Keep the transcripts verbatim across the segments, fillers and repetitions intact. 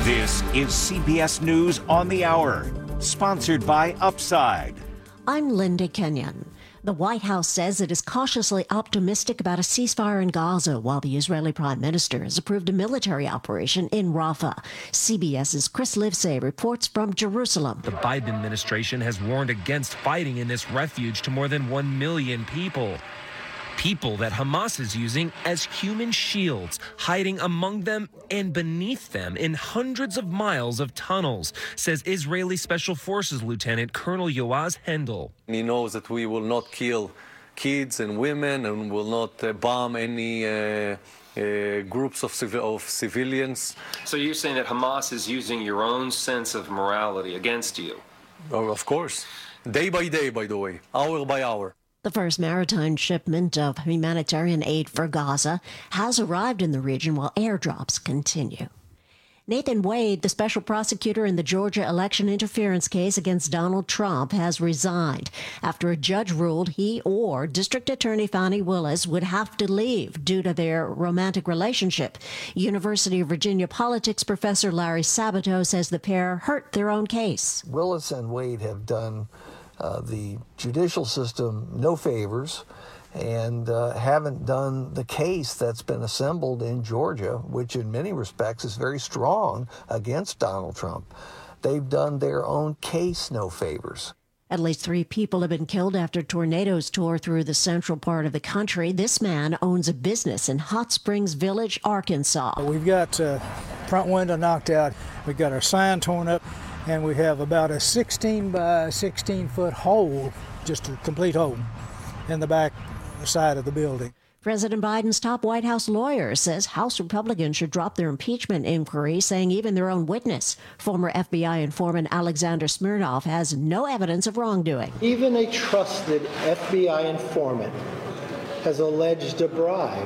This is C B S News on the Hour, sponsored by Upside. I'm Linda Kenyon. The White House says it is cautiously optimistic about a ceasefire in Gaza, while the Israeli Prime Minister has approved a military operation in Rafah. CBS's Chris Livesay reports from Jerusalem. The Biden administration has warned against fighting in this refuge to more than one million people. People that Hamas is using as human shields, hiding among them and beneath them in hundreds of miles of tunnels, says Israeli Special Forces Lieutenant Colonel Yoaz Hendel. He knows that we will not kill kids and women and will not uh, bomb any uh, uh, groups of, civ- of civilians. So you're saying that Hamas is using your own sense of morality against you? Oh, of course. Day by day, by the way, hour by hour. The first maritime shipment of humanitarian aid for Gaza has arrived in the region while airdrops continue. Nathan Wade, the special prosecutor in the Georgia election interference case against Donald Trump, has resigned after a judge ruled he or District Attorney Fani Willis would have to leave due to their romantic relationship. University of Virginia politics professor Larry Sabato says the pair hurt their own case. Willis and Wade have done Uh, the judicial system no favors and uh, haven't done the case that's been assembled in Georgia, which in many respects is very strong against Donald Trump. They've done their own case no favors. At least three people have been killed after tornadoes tore through the central part of the country. This man owns a business in Hot Springs Village, Arkansas. We've got uh, front window knocked out. We've got our sign torn up. And we have about a sixteen by sixteen foot hole, just a complete hole, in the back side of the building. President Biden's top White House lawyer says House Republicans should drop their impeachment inquiry, saying even their own witness, former F B I informant Alexander Smirnov, has no evidence of wrongdoing. Even a trusted F B I informant has alleged a bribe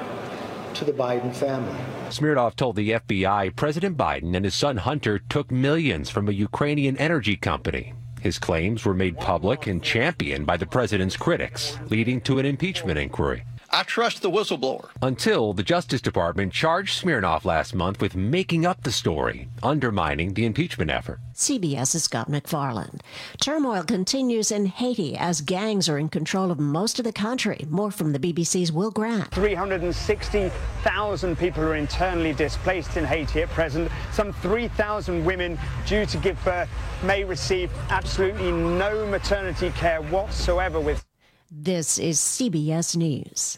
to the Biden family. Smirnov told the F B I President Biden and his son Hunter took millions from a Ukrainian energy company. His claims were made public and championed by the president's critics, leading to an impeachment inquiry. I trust the whistleblower. Until the Justice Department charged Smirnov last month with making up the story, undermining the impeachment effort. CBS's Scott McFarland. Turmoil continues in Haiti as gangs are in control of most of the country. More from the B B C's Will Grant. three hundred sixty thousand people are internally displaced in Haiti at present. Some three thousand women due to give birth may receive absolutely no maternity care whatsoever. With This is C B S News.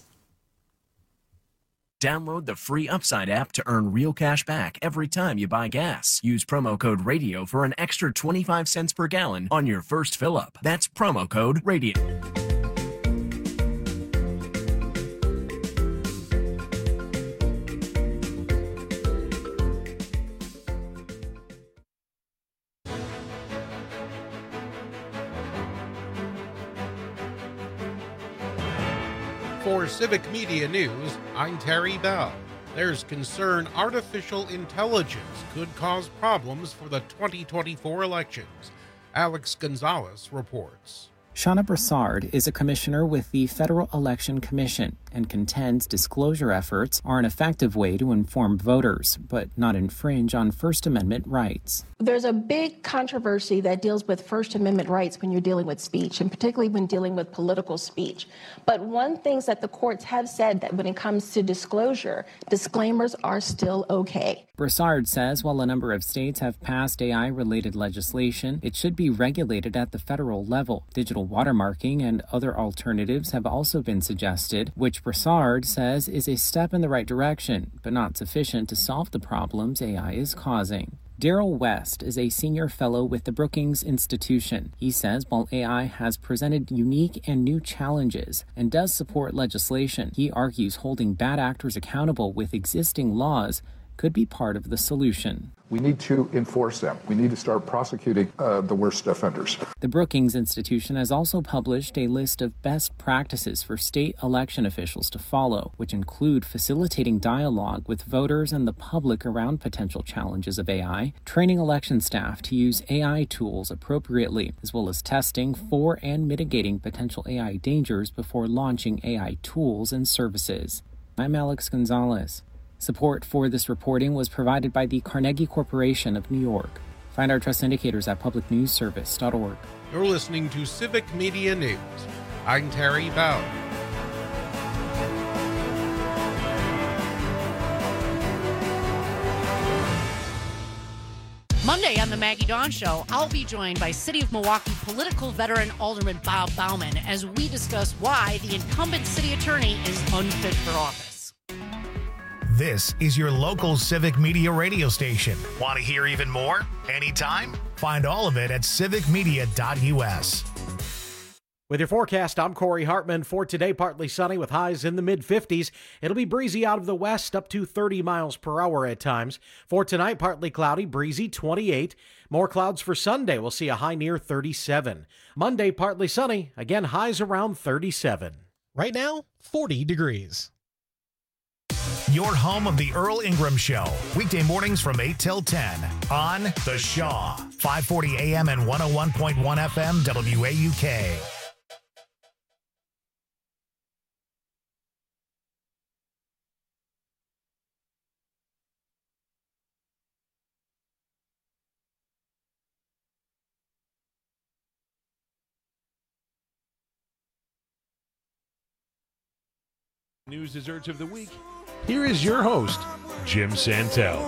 Download the free Upside app to earn real cash back every time you buy gas. Use promo code RADIO for an extra twenty-five cents per gallon on your first fill-up. That's promo code RADIO. For Civic Media News, I'm Terry Bell. There's concern artificial intelligence could cause problems for the twenty twenty-four elections. Alex Gonzalez reports. Shauna Broussard is a commissioner with the Federal Election Commission and contends disclosure efforts are an effective way to inform voters, but not infringe on First Amendment rights. There's a big controversy that deals with First Amendment rights when you're dealing with speech, and particularly when dealing with political speech. But one thing that the courts have said that when it comes to disclosure, disclaimers are still okay. Broussard says while a number of states have passed A I-related legislation, it should be regulated at the federal level. Digital watermarking and other alternatives have also been suggested, which Broussard says is a step in the right direction, but not sufficient to solve the problems A I is causing. Daryl West is a senior fellow with the Brookings Institution. He says while A I has presented unique and new challenges and does support legislation, he argues holding bad actors accountable with existing laws could be part of the solution. We need to enforce them. We need to start prosecuting uh, the worst offenders. The Brookings Institution has also published a list of best practices for state election officials to follow, which include facilitating dialogue with voters and the public around potential challenges of A I, training election staff to use A I tools appropriately, as well as testing for and mitigating potential A I dangers before launching A I tools and services. I'm Alex Gonzalez, Support for this reporting was provided by the Carnegie Corporation of New York. Find our trust indicators at public news service dot org. You're listening to Civic Media News. I'm Terry Bowd. Monday on the Maggie Dawn Show, I'll be joined by City of Milwaukee political veteran Alderman Bob Bauman as we discuss why the incumbent city attorney is unfit for office. This is your local Civic Media radio station. Want to hear even more? Anytime? Find all of it at civic media dot u s. With your forecast, I'm Corey Hartman. For today, partly sunny with highs in the mid fifties. It'll be breezy out of the west, up to thirty miles per hour at times. For tonight, partly cloudy, breezy, twenty-eight. More clouds for Sunday. We'll see a high near thirty-seven. Monday, partly sunny. Again, highs around thirty-seven. Right now, forty degrees. Your home of the Earl Ingram Show. Weekday mornings from eight till ten on The Shaw. five forty A M and one oh one point one F M W A U K. News desserts of the week. Here is your host, Jim Santel.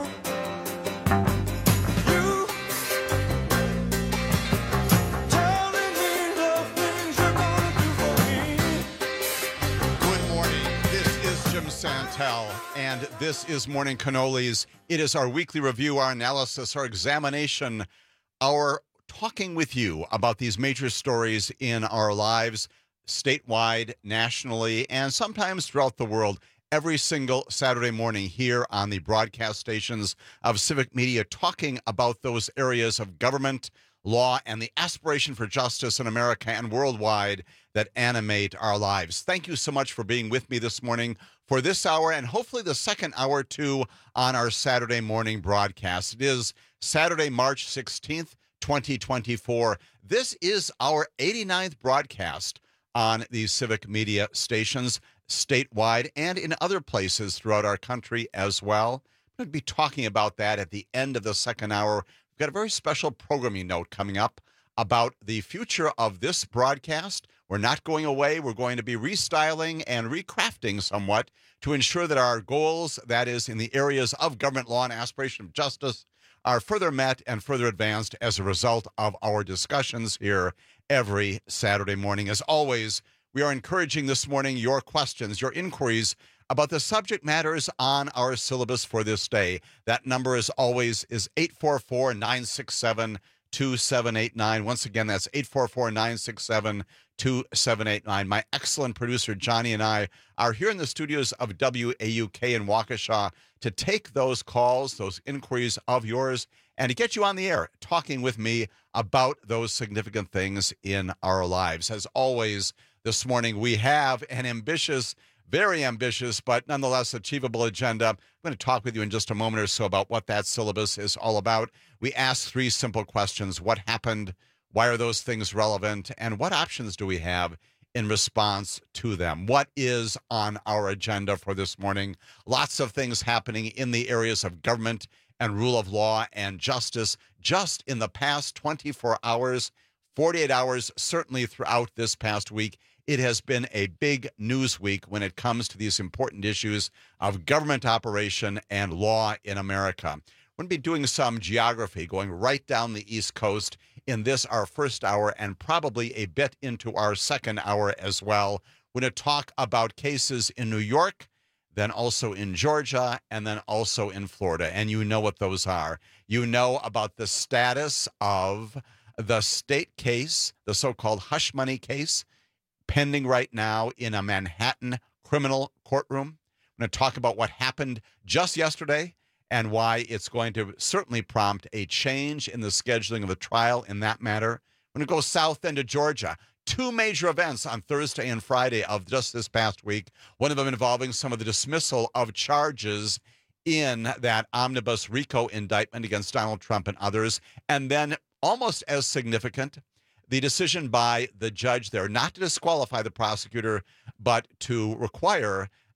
Good morning. This is Jim Santel, and this is Morning Cannolis. It is our weekly review, our analysis, our examination, our talking with you about these major stories in our lives, statewide, nationally, and sometimes throughout the world, every single Saturday morning here on the broadcast stations of Civic Media, talking about those areas of government, law, and the aspiration for justice in America and worldwide that animate our lives. Thank you so much for being with me this morning for this hour and hopefully the second hour too on our Saturday morning broadcast. It is Saturday, March sixteenth, twenty twenty-four. This is our eighty-ninth broadcast on these Civic Media stations, statewide and in other places throughout our country as well. I'm going to be talking about that at the end of the second hour. We've got a very special programming note coming up about the future of this broadcast. We're not going away. We're going to be restyling and recrafting somewhat to ensure that our goals, that is in the areas of government law and aspiration of justice, are further met and further advanced as a result of our discussions here every Saturday morning. As always, we are encouraging this morning your questions, your inquiries about the subject matters on our syllabus for this day. That number, as always, is eight four four, nine six seven, two seven eight nine. Once again, that's eight four four, nine six seven, two seven eight nine. My excellent producer, Johnny, and I are here in the studios of W A U K in Waukesha to take those calls, those inquiries of yours, and to get you on the air talking with me about those significant things in our lives. As always, this morning we have an ambitious, very ambitious, but nonetheless achievable agenda. I'm going to talk with you in just a moment or so about what that syllabus is all about. We ask three simple questions. What happened? Why are those things relevant? And what options do we have in response to them? What is on our agenda for this morning? Lots of things happening in the areas of government and rule of law and justice just in the past twenty-four hours, forty-eight hours, certainly throughout this past week. It has been a big news week when it comes to these important issues of government operation and law in America. We're going to be doing some geography, going right down the East Coast in this, our first hour, and probably a bit into our second hour as well. We're going to talk about cases in New York, then also in Georgia, and then also in Florida. And you know what those are. You know about the status of the state case, the so-called hush money case, pending right now in a Manhattan criminal courtroom. I'm going to talk about what happened just yesterday and why it's going to certainly prompt a change in the scheduling of the trial in that matter. I'm going to go south into Georgia. Two major events on Thursday and Friday of just this past week, one of them involving some of the dismissal of charges in that omnibus RICO indictment against Donald Trump and others, and then almost as significant, the decision by the judge there not to disqualify the prosecutor, but to require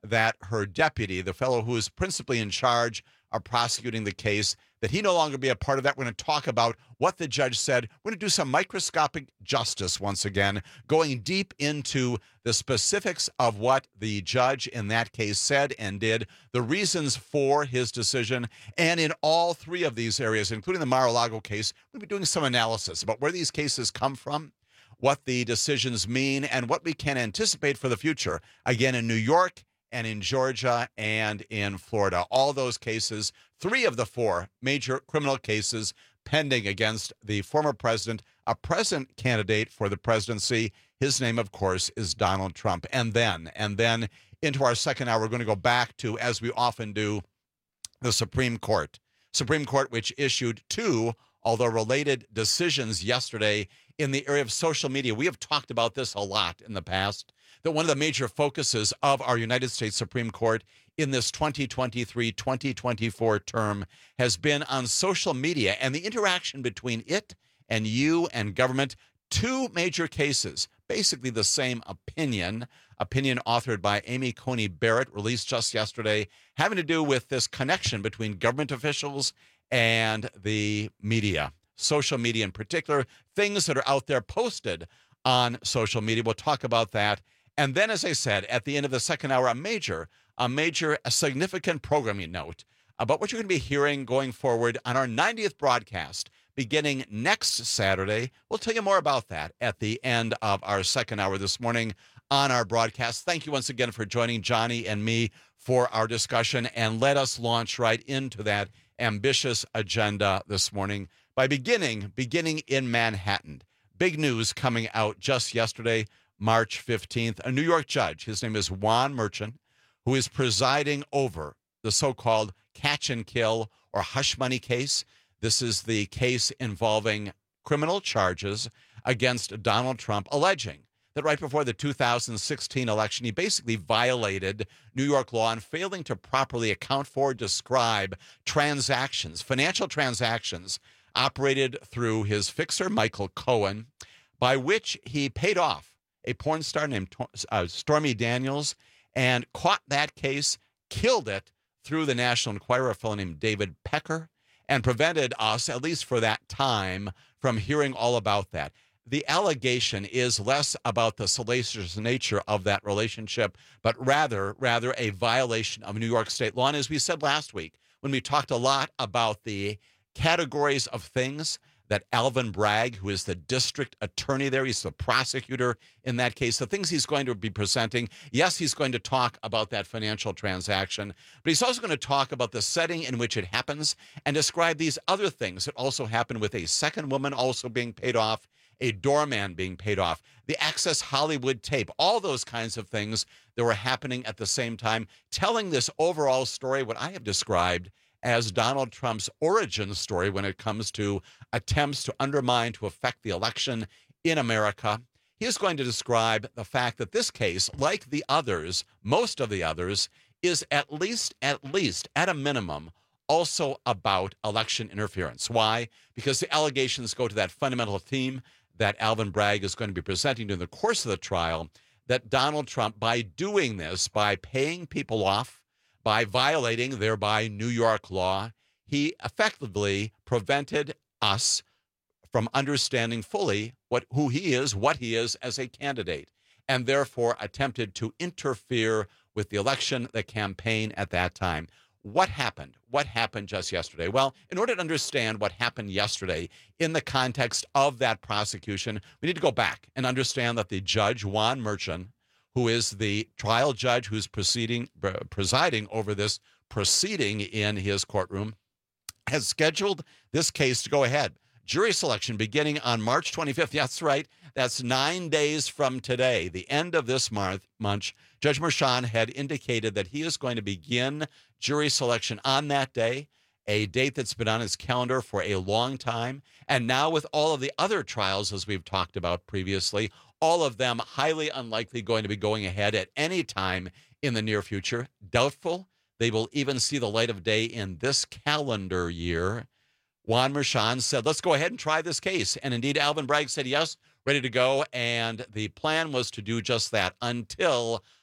that her deputy, the fellow who is principally in charge of prosecuting the case, that he no longer be a part of that. We're going to talk about what the judge said. We're going to do some microscopic justice once again, going deep into the specifics of what the judge in that case said and did, the reasons for his decision. And in all three of these areas, including the Mar-a-Lago case, we'll be doing some analysis about where these cases come from, what the decisions mean, and what we can anticipate for the future. Again, in New York and in Georgia and in Florida, all those cases, three of the four major criminal cases pending against the former president, a present candidate for the presidency. His name, of course, is Donald Trump. And then, and then into our second hour, we're going to go back to, as we often do, the Supreme Court. Supreme Court, which issued two, although related, decisions yesterday in the area of social media. We have talked about this a lot in the past, that one of the major focuses of our United States Supreme Court in this twenty twenty-three twenty twenty-four term has been on social media and the interaction between it and you and government. Two major cases, basically the same opinion, opinion authored by Amy Coney Barrett, released just yesterday, having to do with this connection between government officials and the media, social media in particular, things that are out there posted on social media. We'll talk about that. And then, as I said, at the end of the second hour, a major, a major, a significant programming note about what you're going to be hearing going forward on our ninetieth broadcast beginning next Saturday. We'll tell you more about that at the end of our second hour this morning on our broadcast. Thank you once again for joining Johnny and me for our discussion, and let us launch right into that ambitious agenda this morning by beginning, beginning in Manhattan. Big news coming out just yesterday, March fifteenth. A New York judge, his name is Juan Merchan, who is presiding over the so-called catch and kill or hush money case. This is the case involving criminal charges against Donald Trump, alleging that right before the two thousand sixteen election, he basically violated New York law and failing to properly account for, describe transactions, financial transactions operated through his fixer, Michael Cohen, by which he paid off a porn star named uh, Stormy Daniels, and caught that case, killed it through the National Enquirer, a fellow named David Pecker, and prevented us, at least for that time, from hearing all about that. The allegation is less about the salacious nature of that relationship, but rather, rather a violation of New York state law. And as we said last week, when we talked a lot about the categories of things that Alvin Bragg, who is the district attorney there, he's the prosecutor in that case, the things he's going to be presenting, yes, he's going to talk about that financial transaction, but he's also going to talk about the setting in which it happens and describe these other things that also happen with a second woman also being paid off, a doorman being paid off, the Access Hollywood tape, all those kinds of things that were happening at the same time, telling this overall story, what I have described as Donald Trump's origin story when it comes to attempts to undermine, to affect the election in America. He is going to describe the fact that this case, like the others, most of the others, is at least, at least, at a minimum, also about election interference. Why? Because the allegations go to that fundamental theme that Alvin Bragg is going to be presenting during the course of the trial, that Donald Trump, by doing this, by paying people off, by violating thereby New York law, he effectively prevented us from understanding fully what who he is, what he is as a candidate, and therefore attempted to interfere with the election, the campaign at that time. What happened? What happened just yesterday? Well, in order to understand what happened yesterday in the context of that prosecution, we need to go back and understand that the judge, Juan Merchan, who is the trial judge who's proceeding, presiding over this proceeding in his courtroom, has scheduled this case to go ahead. Jury selection beginning on March twenty-fifth. That's right. That's nine days from today, the end of this month. Judge Merchan had indicated that he is going to begin jury selection on that day, a date that's been on his calendar for a long time. And now with all of the other trials, as we've talked about previously, all of them highly unlikely going to be going ahead at any time in the near future. Doubtful they will even see the light of day in this calendar year. Juan Merchan said, let's go ahead and try this case. And indeed, Alvin Bragg said, yes, ready to go. And the plan was to do just that until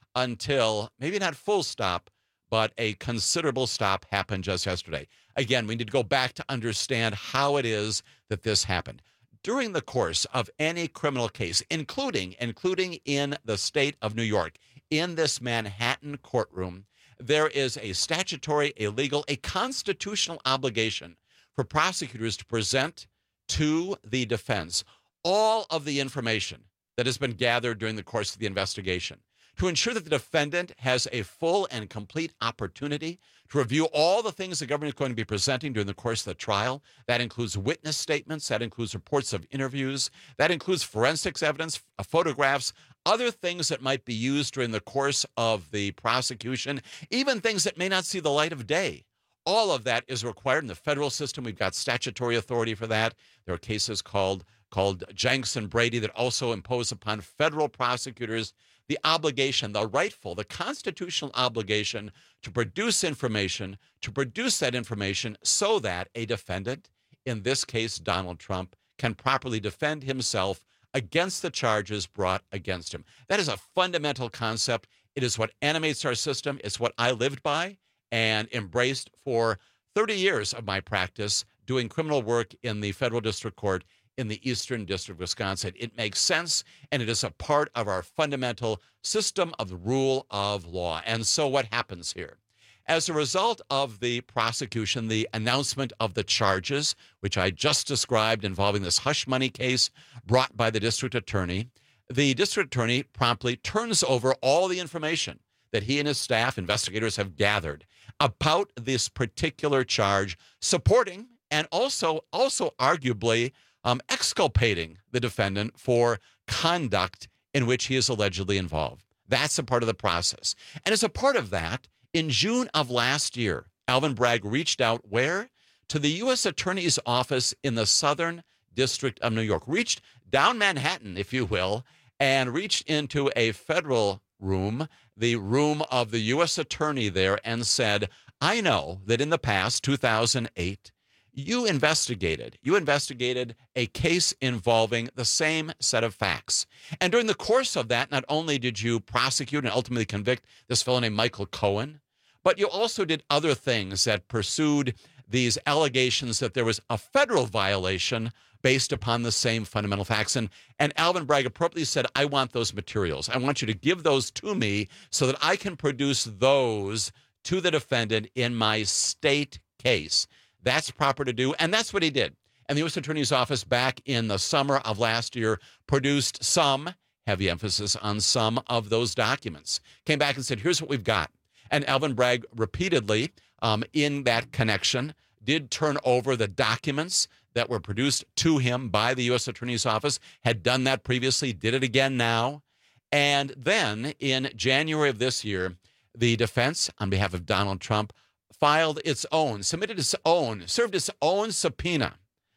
until maybe not full stop, but a considerable stop happened just yesterday. Again, we need to go back to understand how it is that this happened. During the course of any criminal case, including, including in the state of New York, in this Manhattan courtroom, there is a statutory, a legal, a constitutional obligation for prosecutors to present to the defense all of the information that has been gathered during the course of the investigation, to ensure that the defendant has a full and complete opportunity to review all the things the government is going to be presenting during the course of the trial. That includes witness statements, that includes reports of interviews, that includes forensics evidence, photographs, other things that might be used during the course of the prosecution, even things that may not see the light of day. All of that is required in the federal system. We've got statutory authority for that. There are cases called, called Jenks and Brady that also impose upon federal prosecutors the obligation, the rightful, the constitutional obligation to produce information, to produce that information so that a defendant, in this case Donald Trump, can properly defend himself against the charges brought against him. That is a fundamental concept. It is what animates our system. It's what I lived by and embraced for thirty years of my practice doing criminal work in the federal district court in the Eastern District of Wisconsin. It makes sense, and it is a part of our fundamental system of the rule of law. And so what happens here? As a result of the prosecution, the announcement of the charges, which I just described involving this hush money case brought by the district attorney, the district attorney promptly turns over all the information that he and his staff, investigators, have gathered about this particular charge, supporting and also, also arguably um, exculpating the defendant for conduct in which he is allegedly involved. That's a part of the process. And as a part of that, in June of last year, Alvin Bragg reached out where? To the U S Attorney's Office in the Southern District of New York, reached down Manhattan, if you will, and reached into a federal room, the room of the U S Attorney there, and said, I know that in the past, two thousand eight, you investigated, you investigated a case involving the same set of facts. And during the course of that, not only did you prosecute and ultimately convict this fellow named Michael Cohen, but you also did other things that pursued these allegations that there was a federal violation based upon the same fundamental facts. And, and Alvin Bragg appropriately said, I want those materials. I want you to give those to me so that I can produce those to the defendant in my state case. That's proper to do, and that's what he did. And the U S Attorney's Office back in the summer of last year produced some, heavy emphasis on some, of those documents. Came back and said, here's what we've got. And Alvin Bragg repeatedly, um, in that connection, did turn over the documents that were produced to him by the U S Attorney's Office, had done that previously, did it again now. And then in January of this year, the defense, on behalf of Donald Trump, filed its own, submitted its own, served its own subpoena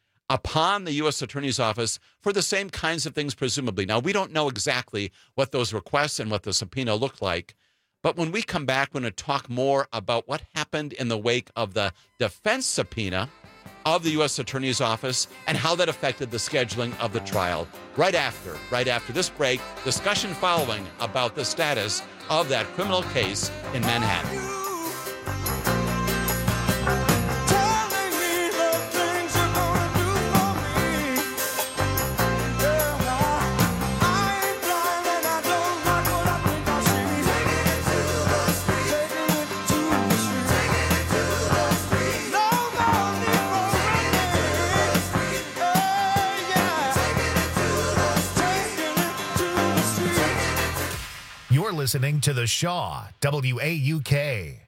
upon the U S Attorney's Office for the same kinds of things, presumably. Now, we don't know exactly what those requests and what the subpoena looked like, but when we come back, we're going to talk more about what happened in the wake of the defense subpoena of the U S Attorney's Office and how that affected the scheduling of the trial. Right after, right after this break, discussion following about the status of that criminal case in Manhattan. You're listening to The Shaw, W A U K.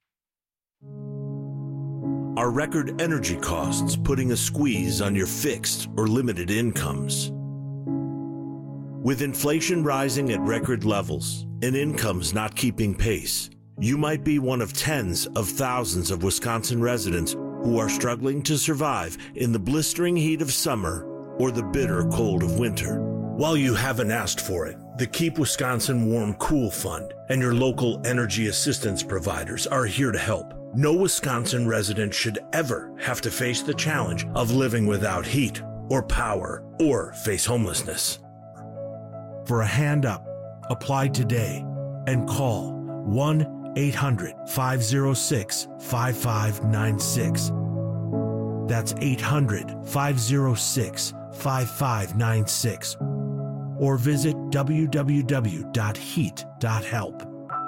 Are record energy costs putting a squeeze on your fixed or limited incomes? With inflation rising at record levels and incomes not keeping pace, you might be one of tens of thousands of Wisconsin residents who are struggling to survive in the blistering heat of summer or the bitter cold of winter. While you haven't asked for it, the Keep Wisconsin Warm Cool Fund and your local energy assistance providers are here to help. No Wisconsin resident should ever have to face the challenge of living without heat or power or face homelessness. For a hand up, apply today and call one eight hundred, five oh six, five five nine six. That's eight hundred, five oh six, five five nine six. Or visit w w w dot heat dot help.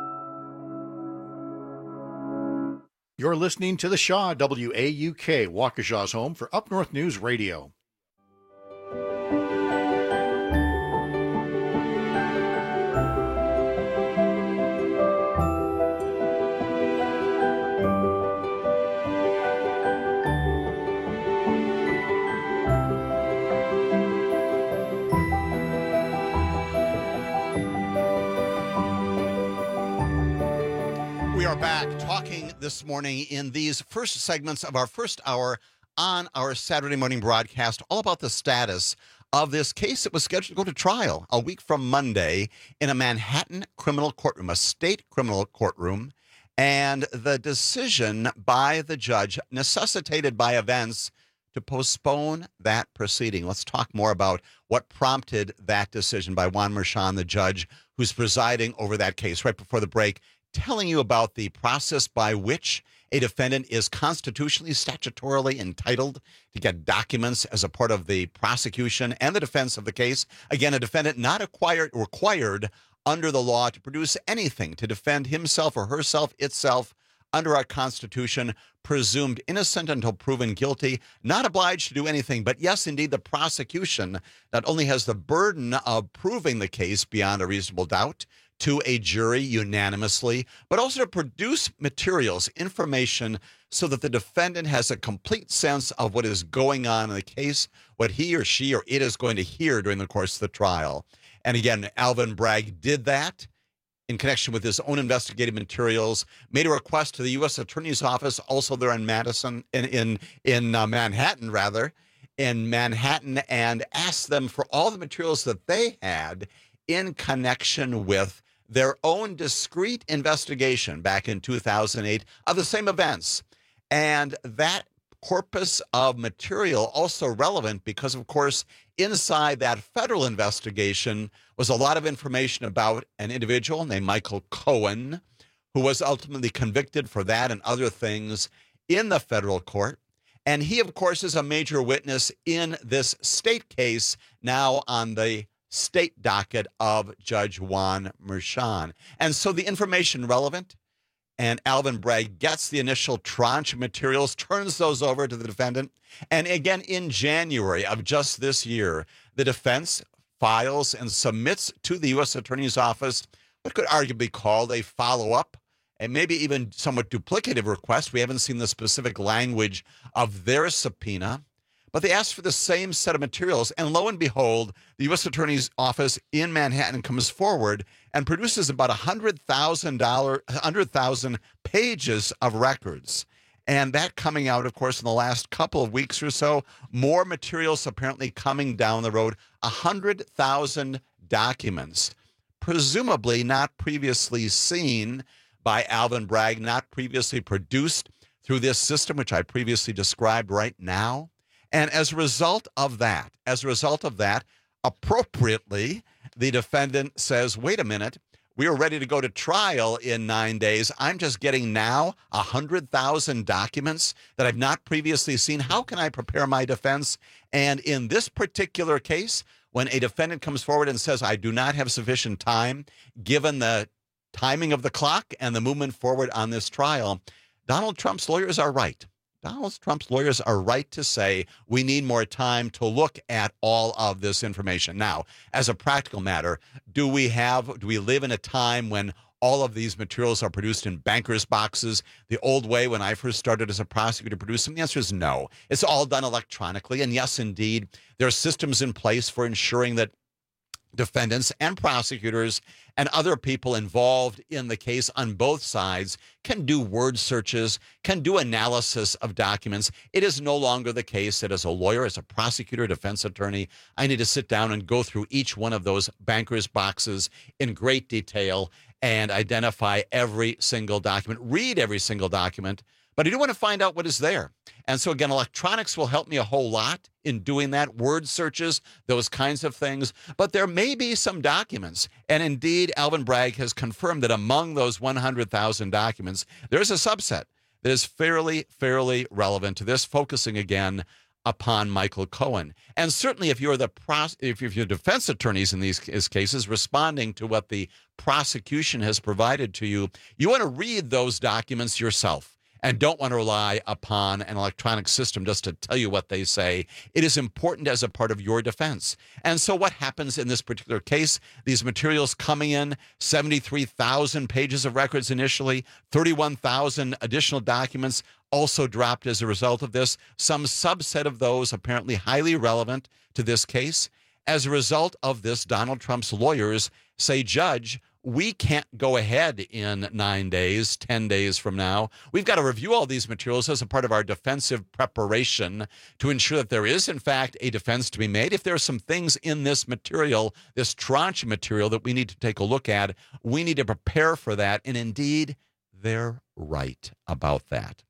You're listening to The Shaw, W A U K, Waukesha's home for Up North News Radio. We are back talking this morning in these first segments of our first hour on our Saturday morning broadcast, all about the status of this case that was scheduled to go to trial a week from Monday in a Manhattan criminal courtroom, a state criminal courtroom, and the decision by the judge necessitated by events to postpone that proceeding. Let's talk more about what prompted that decision by Juan Merchan, the judge who's presiding over that case. Right before the break, telling you about the process by which a defendant is constitutionally, statutorily entitled to get documents as a part of the prosecution and the defense of the case. Again, a defendant not acquired, required under the law to produce anything to defend himself or herself, itself, under our Constitution, presumed innocent until proven guilty, not obliged to do anything. But yes, indeed, the prosecution not only has the burden of proving the case beyond a reasonable doubt to a jury unanimously, but also to produce materials, information, so that the defendant has a complete sense of what is going on in the case, what he or she or it is going to hear during the course of the trial. And again, Alvin Bragg did that in connection with his own investigative materials, made a request to the U S Attorney's Office, also there in Madison, in in, in uh, Manhattan, rather, in Manhattan, and asked them for all the materials that they had in connection with their own discrete investigation back in two thousand eight of the same events. And that corpus of material also relevant because, of course, inside that federal investigation was a lot of information about an individual named Michael Cohen, who was ultimately convicted for that and other things in the federal court. And he, of course, is a major witness in this state case now on the state docket of Judge Juan Merchan. And so the information relevant, and Alvin Bragg gets the initial tranche of materials, turns those over to the defendant. And again, in January of just this year, the defense files and submits to the U S Attorney's Office what could arguably be called a follow-up and maybe even somewhat duplicative request. We haven't seen the specific language of their subpoena. But they asked for the same set of materials, and lo and behold, the U S Attorney's Office in Manhattan comes forward and produces about one hundred thousand one hundred thousand pages of records. And that coming out, of course, in the last couple of weeks or so, more materials apparently coming down the road, one hundred thousand documents, presumably not previously seen by Alvin Bragg, not previously produced through this system, which I previously described right now. And as a result of that, as a result of that, appropriately, the defendant says, wait a minute, we are ready to go to trial in nine days. I'm just getting now one hundred thousand documents that I've not previously seen. How can I prepare my defense? And in this particular case, when a defendant comes forward and says, I do not have sufficient time, given the timing of the clock and the movement forward on this trial, Donald Trump's lawyers are right. Donald Trump's lawyers are right to say we need more time to look at all of this information. Now, as a practical matter, do we have, do we live in a time when all of these materials are produced in banker's boxes the old way when I first started as a prosecutor producing? The answer is no. It's all done electronically. And yes, indeed, there are systems in place for ensuring that defendants and prosecutors and other people involved in the case on both sides can do word searches, can do analysis of documents. It is no longer the case that as a lawyer, as a prosecutor, defense attorney, I need to sit down and go through each one of those banker's boxes in great detail and identify every single document, read every single document. But I do want to find out what is there. And so, again, electronics will help me a whole lot in doing that, word searches, those kinds of things. But there may be some documents. And indeed, Alvin Bragg has confirmed that among those one hundred thousand documents, there's a subset that is fairly, fairly relevant to this, focusing again upon Michael Cohen. And certainly if you're the pros- if you're defense attorneys in these cases responding to what the prosecution has provided to you, you want to read those documents yourself and don't want to rely upon an electronic system just to tell you what they say. It is important as a part of your defense. And so what happens in this particular case, these materials coming in, seventy-three thousand pages of records initially, thirty-one thousand additional documents also dropped as a result of this, some subset of those apparently highly relevant to this case. As a result of this, Donald Trump's lawyers say, Judge, we can't go ahead in nine days, ten days from now. We've got to review all these materials as a part of our defensive preparation to ensure that there is, in fact, a defense to be made. If there are some things in this material, this tranche material that we need to take a look at, we need to prepare for that. And indeed, they're right about that.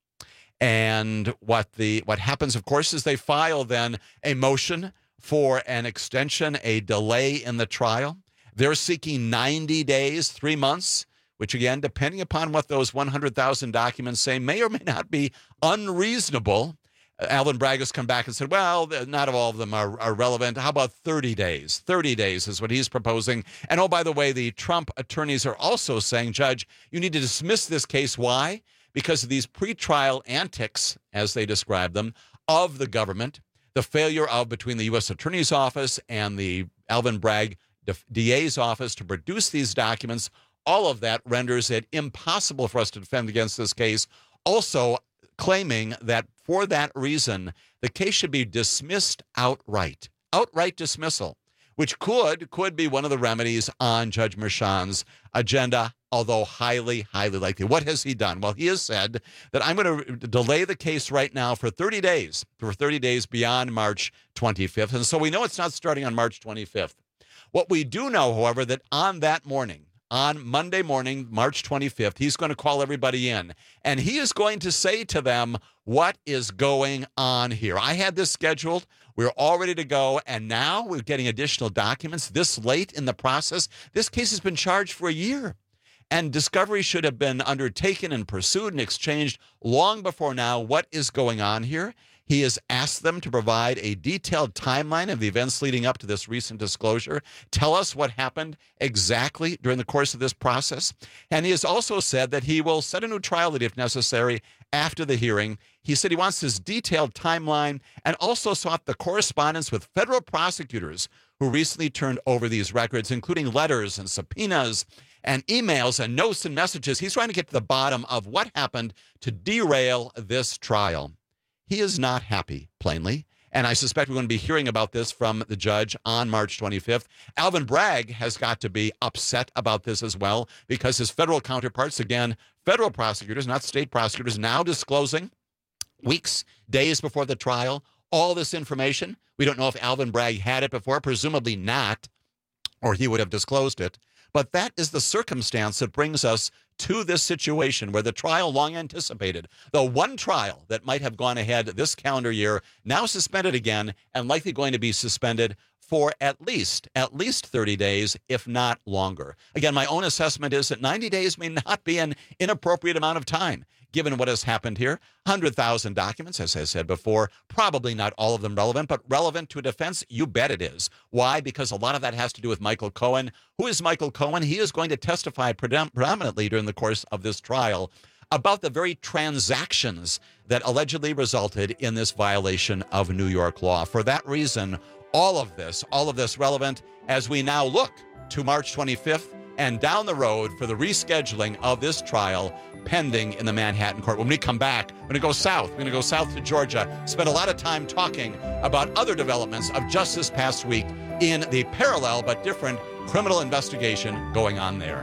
And what the what happens, of course, is they file then a motion for an extension, a delay in the trial. They're seeking ninety days, three months, which, again, depending upon what those one hundred thousand documents say, may or may not be unreasonable. Uh, Alvin Bragg has come back and said, well, not all of them are, are relevant. How about thirty days? thirty days is what he's proposing. And, oh, by the way, the Trump attorneys are also saying, Judge, you need to dismiss this case. Why? Because of these pretrial antics, as they describe them, of the government, the failure of between the U S Attorney's Office and the Alvin Bragg D A's office to produce these documents. All of that renders it impossible for us to defend against this case. Also claiming that for that reason, the case should be dismissed outright. Outright dismissal, which could, could be one of the remedies on Judge Merchan's agenda, although highly, highly likely. What has he done? Well, he has said that I'm going to delay the case right now for thirty days, for thirty days beyond March twenty-fifth. And so we know it's not starting on March twenty-fifth. What we do know, however, that on that morning, on Monday morning, March twenty-fifth, he's going to call everybody in, and he is going to say to them, what is going on here? I had this scheduled. We're all ready to go, and now we're getting additional documents this late in the process. This case has been charged for a year, and discovery should have been undertaken and pursued and exchanged long before now. What is going on here? He has asked them to provide a detailed timeline of the events leading up to this recent disclosure, tell us what happened exactly during the course of this process. And he has also said that he will set a new trial date if necessary after the hearing. He said he wants this detailed timeline and also sought the correspondence with federal prosecutors who recently turned over these records, including letters and subpoenas and emails and notes and messages. He's trying to get to the bottom of what happened to derail this trial. He is not happy, plainly, and I suspect we're going to be hearing about this from the judge on March twenty-fifth. Alvin Bragg has got to be upset about this as well because his federal counterparts, again, federal prosecutors, not state prosecutors, now disclosing weeks, days before the trial, all this information. We don't know if Alvin Bragg had it before, presumably not, or he would have disclosed it. But that is the circumstance that brings us to this situation where the trial long anticipated, the one trial that might have gone ahead this calendar year, now suspended again and likely going to be suspended for at least, at least thirty days, if not longer. Again, my own assessment is that ninety days may not be an inappropriate amount of time, given what has happened here. one hundred thousand documents, as I said before, probably not all of them relevant, but relevant to a defense, you bet it is. Why? Because a lot of that has to do with Michael Cohen. Who is Michael Cohen? He is going to testify predominantly during the course of this trial about the very transactions that allegedly resulted in this violation of New York law. For that reason, all of this, all of this relevant as we now look to March twenty-fifth and down the road for the rescheduling of this trial pending in the Manhattan court. When we come back, we're going to go south. We're going to go south to Georgia, spend a lot of time talking about other developments of just this past week in the parallel but different criminal investigation going on there.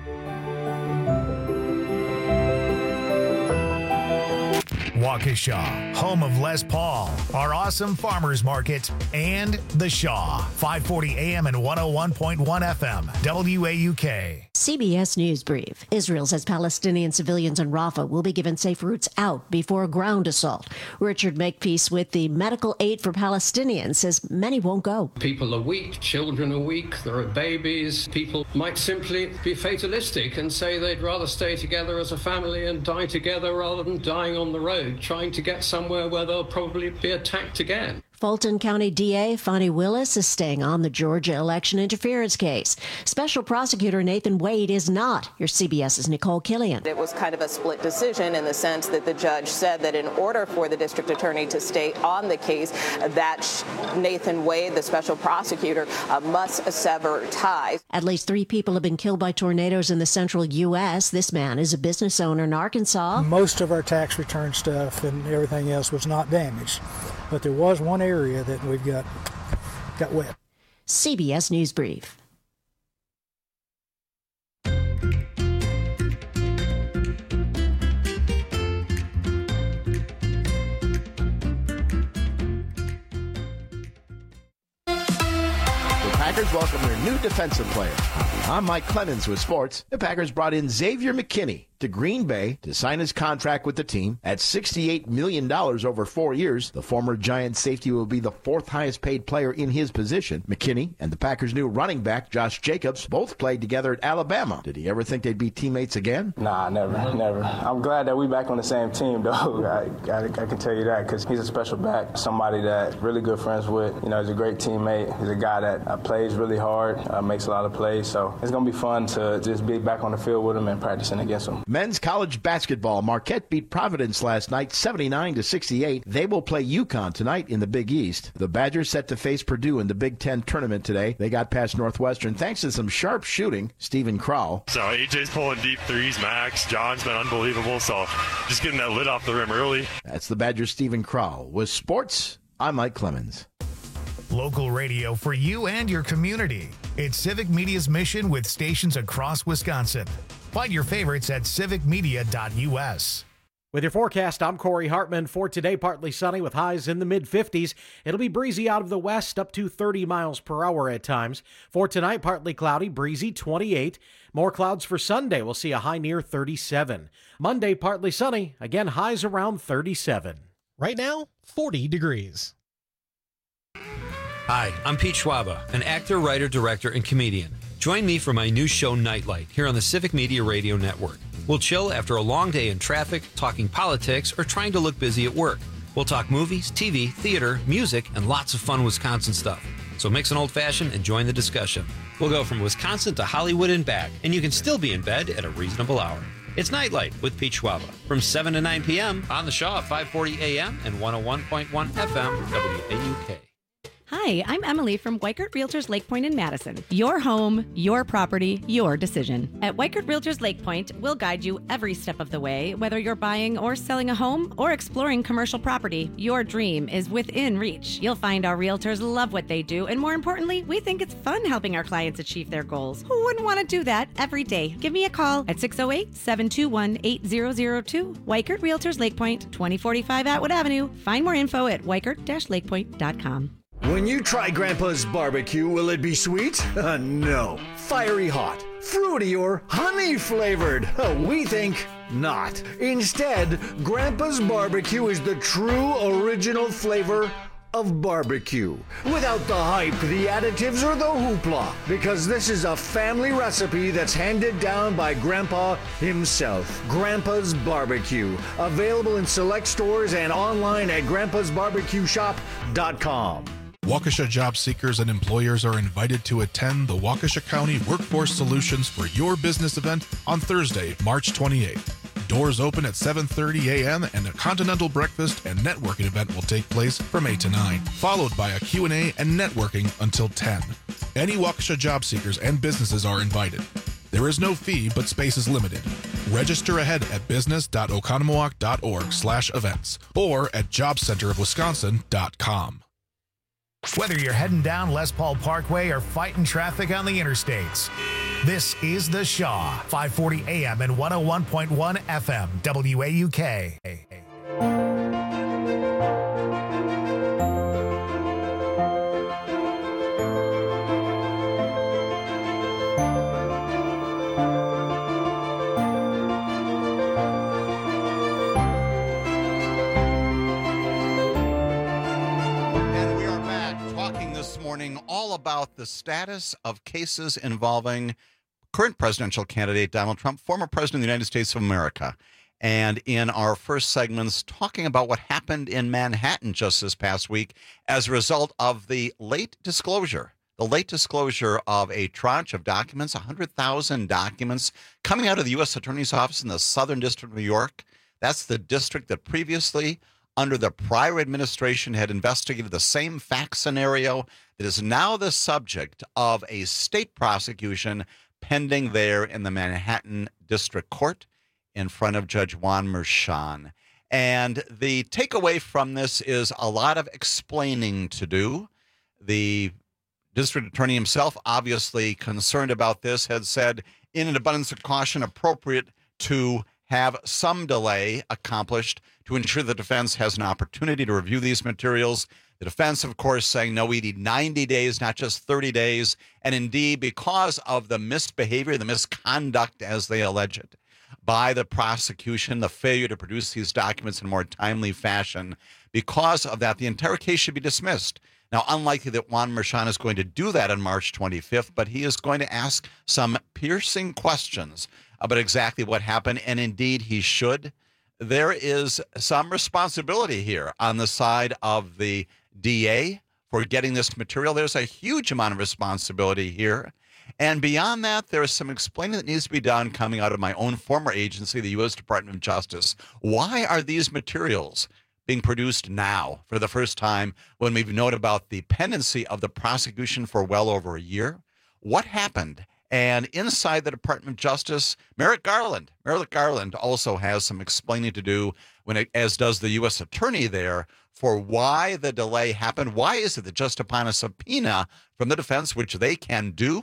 Waukesha, home of Les Paul, our awesome farmers market, and The Shaw, five forty A M and one oh one point one F M, W A U K. C B S News Brief. Israel says Palestinian civilians in Rafah will be given safe routes out before a ground assault. Richard Makepeace with the Medical Aid for Palestinians says many won't go. People are weak, children are weak, there are babies. People might simply be fatalistic and say they'd rather stay together as a family and die together rather than dying on the road, trying to get somewhere where they'll probably be attacked again. Fulton County D A Fonnie Willis is staying on the Georgia election interference case. Special Prosecutor Nathan Wade is not. Here's CBS's Nicole Killian. It was kind of a split decision in the sense that the judge said that in order for the district attorney to stay on the case, that Nathan Wade, the special prosecutor, uh, must sever ties. At least three people have been killed by tornadoes in the central U S. This man is a business owner in Arkansas. Most of our tax return stuff and everything else was not damaged, but there was one area that we've got got wet. C B S News Brief. Packers welcome their new defensive player. I'm Mike Clemens with sports. The Packers brought in Xavier McKinney to Green Bay to sign his contract with the team at sixty-eight million dollars over four years. The former Giants safety will be the fourth highest paid player in his position. McKinney and the Packers' new running back, Josh Jacobs, both played together at Alabama. Did he ever think they'd be teammates again? Nah, never, never. I'm glad that we back on the same team, though. I, I, I can tell you that because he's a special back, somebody that really good friends with. You know, he's a great teammate. He's a guy that uh, plays really hard, uh, makes a lot of plays. So it's going to be fun to just be back on the field with him and practicing against him. Men's college basketball. Marquette beat Providence last night seventy-nine to sixty-eight. They will play UConn tonight in the Big East. The Badgers set to face Purdue in the Big Ten tournament today. They got past Northwestern thanks to some sharp shooting. Stephen Crowell. So A J's pulling deep threes, Max. John's been unbelievable. So just getting that lid off the rim early. That's the Badgers' Stephen Crowell. With sports, I'm Mike Clemens. Local radio for you and your community. It's Civic Media's mission with stations across Wisconsin. Find your favorites at civic media dot U S. With your forecast, I'm Corey Hartman. For today, partly sunny with highs in the mid fifties. It'll be breezy out of the west, up to thirty miles per hour at times. For tonight, partly cloudy, breezy, twenty-eight. More clouds for Sunday. We'll see a high near thirty-seven. Monday, partly sunny. Again, highs around thirty-seven. Right now, forty degrees. Hi, I'm Pete Schwaba, an actor, writer, director, and comedian. Join me for my new show, Nightlight, here on the Civic Media Radio Network. We'll chill after a long day in traffic, talking politics, or trying to look busy at work. We'll talk movies, T V, theater, music, and lots of fun Wisconsin stuff. So mix an old-fashioned and join the discussion. We'll go from Wisconsin to Hollywood and back, and you can still be in bed at a reasonable hour. It's Nightlight with Pete Schwaba from seven to nine p.m. on the Shaw, five forty a.m. and one oh one point one F M W A U K. Hi, I'm Emily from Weichert Realtors Lake Point in Madison. Your home, your property, your decision. At Weichert Realtors Lake Point, we'll guide you every step of the way, whether you're buying or selling a home or exploring commercial property. Your dream is within reach. You'll find our realtors love what they do, and more importantly, we think it's fun helping our clients achieve their goals. Who wouldn't want to do that every day? Give me a call at six oh eight, seven two one, eight zero zero two. Weichert Realtors Lake Point, twenty forty-five Atwood Avenue. Find more info at weichert dash lake point dot com. When you try Grandpa's barbecue, will it be sweet? Uh, no. Fiery hot, fruity, or honey flavored? Uh, we think not. Instead, Grandpa's barbecue is the true original flavor of barbecue. Without the hype, the additives, or the hoopla. Because this is a family recipe that's handed down by Grandpa himself. Grandpa's Barbecue. Available in select stores and online at grandpas barbecue shop dot com. Waukesha job seekers and employers are invited to attend the Waukesha County Workforce Solutions for Your Business event on Thursday, March twenty-eighth. Doors open at seven thirty a.m. and a continental breakfast and networking event will take place from eight to nine, followed by a Q and A and networking until ten. Any Waukesha job seekers and businesses are invited. There is no fee, but space is limited. Register ahead at business dot oconomowoc dot org slash events or at job center of wisconsin dot com. Whether you're heading down Les Paul Parkway or fighting traffic on the interstates, this is The Shaw, five forty a.m. and one oh one point one F M, W A U K. morning all about the status of cases involving current presidential candidate Donald Trump, former president of the United States of America. And in our first segments, talking about what happened in Manhattan just this past week as a result of the late disclosure, the late disclosure of a tranche of documents, one hundred thousand documents coming out of the U S Attorney's Office in the Southern District of New York. That's the district that previously, under the prior administration, had investigated the same fact scenario that is now the subject of a state prosecution pending there in the Manhattan District Court in front of Judge Juan Merchan. And the takeaway from this is a lot of explaining to do. The district attorney himself, obviously concerned about this, had said, in an abundance of caution, appropriate to have some delay accomplished to ensure the defense has an opportunity to review these materials. The defense, of course, saying, no, we need ninety days, not just thirty days. And indeed, because of the misbehavior, the misconduct, as they allege it, by the prosecution, the failure to produce these documents in a more timely fashion, because of that, the entire case should be dismissed. Now, unlikely that Juan Merchan is going to do that on March twenty-fifth, but he is going to ask some piercing questions about exactly what happened, and indeed he should. There is some responsibility here on the side of the D A for getting this material. There's a huge amount of responsibility here. And beyond that, there is some explaining that needs to be done coming out of my own former agency, the U S Department of Justice. Why are these materials being produced now for the first time when we've known about the pendency of the prosecution for well over a year? What happened? And inside the Department of Justice, Merrick Garland. Merrick Garland also has some explaining to do, when it, as does the U S attorney there, for why the delay happened. Why is it that just upon a subpoena from the defense, which they can do,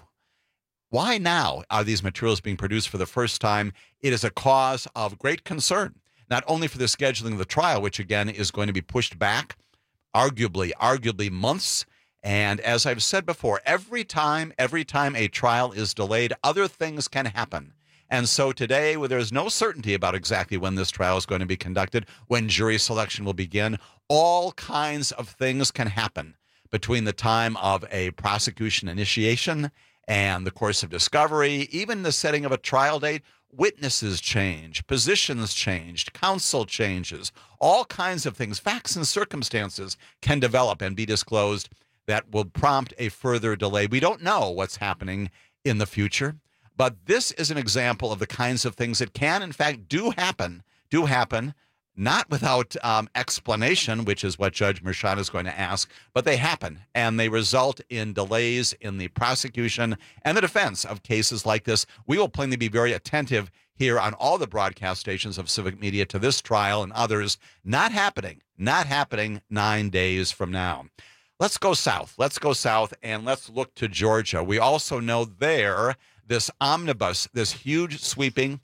why now are these materials being produced for the first time? It is a cause of great concern, not only for the scheduling of the trial, which again is going to be pushed back, arguably, arguably months. And as I've said before, every time, every time a trial is delayed, other things can happen. And so today, where there's no certainty about exactly when this trial is going to be conducted, when jury selection will begin, all kinds of things can happen between the time of a prosecution initiation and the course of discovery, even the setting of a trial date. Witnesses change, positions changed, counsel changes, all kinds of things, facts and circumstances can develop and be disclosed that will prompt a further delay. We don't know what's happening in the future, but this is an example of the kinds of things that can, in fact, do happen, do happen, not without um, explanation, which is what Judge Merchan is going to ask, but they happen, and they result in delays in the prosecution and the defense of cases like this. We will plainly be very attentive here on all the broadcast stations of Civic Media to this trial and others not happening, not happening nine days from now. Let's go south. Let's go south, and let's look to Georgia. We also know there, this omnibus, this huge sweeping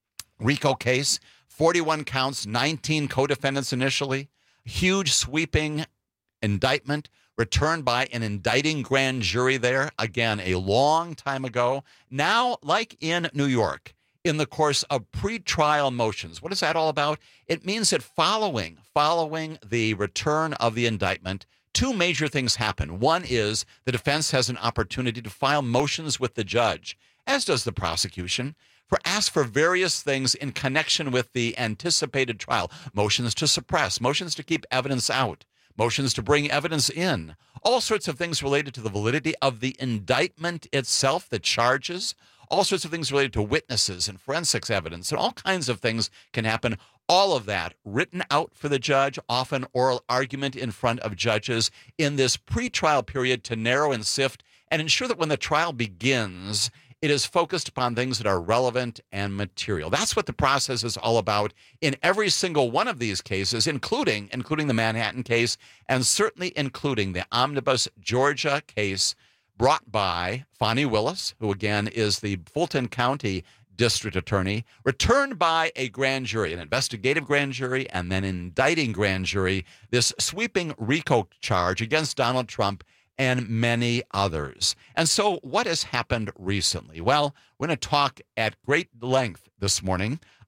RICO case, forty-one counts, nineteen co-defendants initially, huge sweeping indictment returned by an indicting grand jury there, again, a long time ago. Now, like in New York, in the course of pretrial motions, what is that all about? It means that following, following the return of the indictment, two major things happen. One is the defense has an opportunity to file motions with the judge, as does the prosecution, for ask for various things in connection with the anticipated trial. Motions to suppress, motions to keep evidence out, motions to bring evidence in, all sorts of things related to the validity of the indictment itself, the charges, all sorts of things related to witnesses and forensics evidence, and all kinds of things can happen. All of that written out for the judge, often oral argument in front of judges in this pretrial period to narrow and sift and ensure that when the trial begins, it is focused upon things that are relevant and material. That's what the process is all about in every single one of these cases, including, including the Manhattan case, and certainly including the omnibus Georgia case brought by Fani Willis, who again is the Fulton County district attorney, returned by a grand jury, an investigative grand jury, and then indicting grand jury, this sweeping RICO charge against Donald Trump and many others. And so what has happened recently? Well, we're going to talk at great length this morning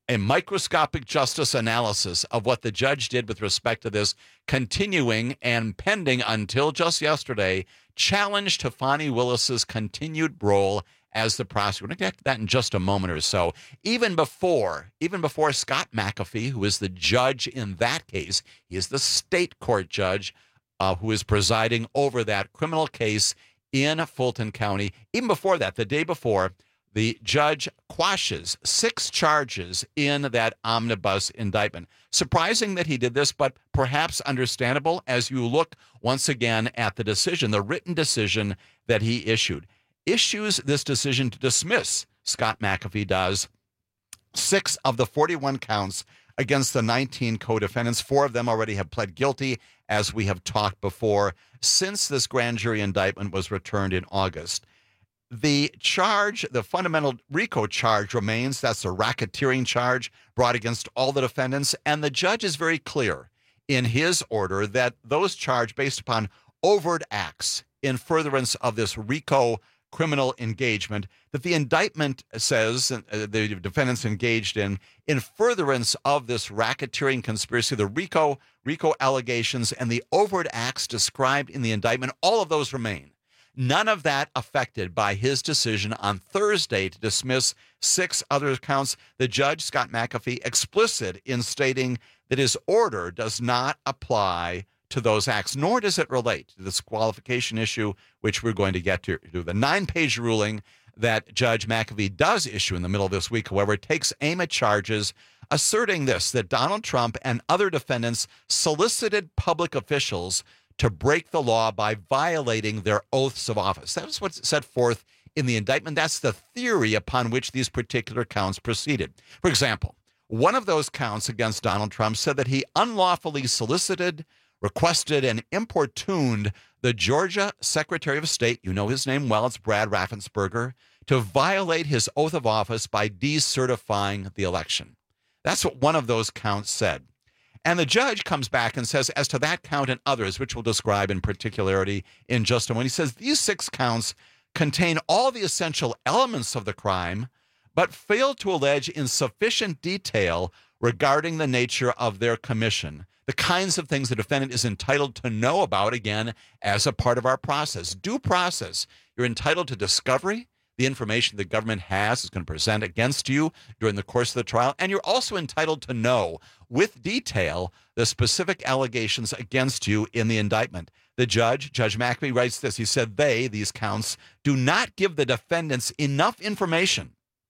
a microscopic justice analysis of what the judge did with respect to this continuing and pending until just yesterday challenge to Fani Willis's continued role as the prosecutor. We're going to get to that in just a moment or so. Even before, even before Scott McAfee, who is the judge in that case, he is the state court judge uh, who is presiding over that criminal case in Fulton County. Even before that, the day before, the judge quashes six charges in that omnibus indictment. Surprising that he did this, but perhaps understandable as you look once again at the decision, the written decision that he issued. Issues this decision to dismiss, Scott McAfee does, six of the forty-one counts against the nineteen co-defendants. Four of them already have pled guilty, as we have talked before, since this grand jury indictment was returned in August. The charge, the fundamental RICO charge remains. That's the racketeering charge brought against all the defendants. And the judge is very clear in his order that those charged based upon overt acts in furtherance of this RICO criminal engagement, that the indictment says uh, the defendants engaged in, in furtherance of this racketeering conspiracy, the RICO, RICO allegations and the overt acts described in the indictment, all of those remain. None of that affected by his decision on Thursday to dismiss six other counts. The judge, Scott McAfee, explicit in stating that his order does not apply to those acts, nor does it relate to this qualification issue, which we're going to get to. The nine-page ruling that Judge McAfee does issue in the middle of this week, however, takes aim at charges asserting this, that Donald Trump and other defendants solicited public officials to break the law by violating their oaths of office. That's what's set forth in the indictment. That's the theory upon which these particular counts proceeded. For example, one of those counts against Donald Trump said that he unlawfully solicited, requested, and importuned the Georgia Secretary of State, you know his name well, it's Brad Raffensperger, to violate his oath of office by decertifying the election. That's what one of those counts said. And the judge comes back and says, as to that count and others, which we'll describe in particularity in just a moment, he says these six counts contain all the essential elements of the crime, but fail to allege in sufficient detail regarding the nature of their commission, the kinds of things the defendant is entitled to know about, again, as a part of our process. Due process. You're entitled to discovery. The information the government has is going to present against you during the course of the trial. And you're also entitled to know with detail the specific allegations against you in the indictment. The judge, Judge McAfee, writes this. He said they, these counts, do not give the defendants enough information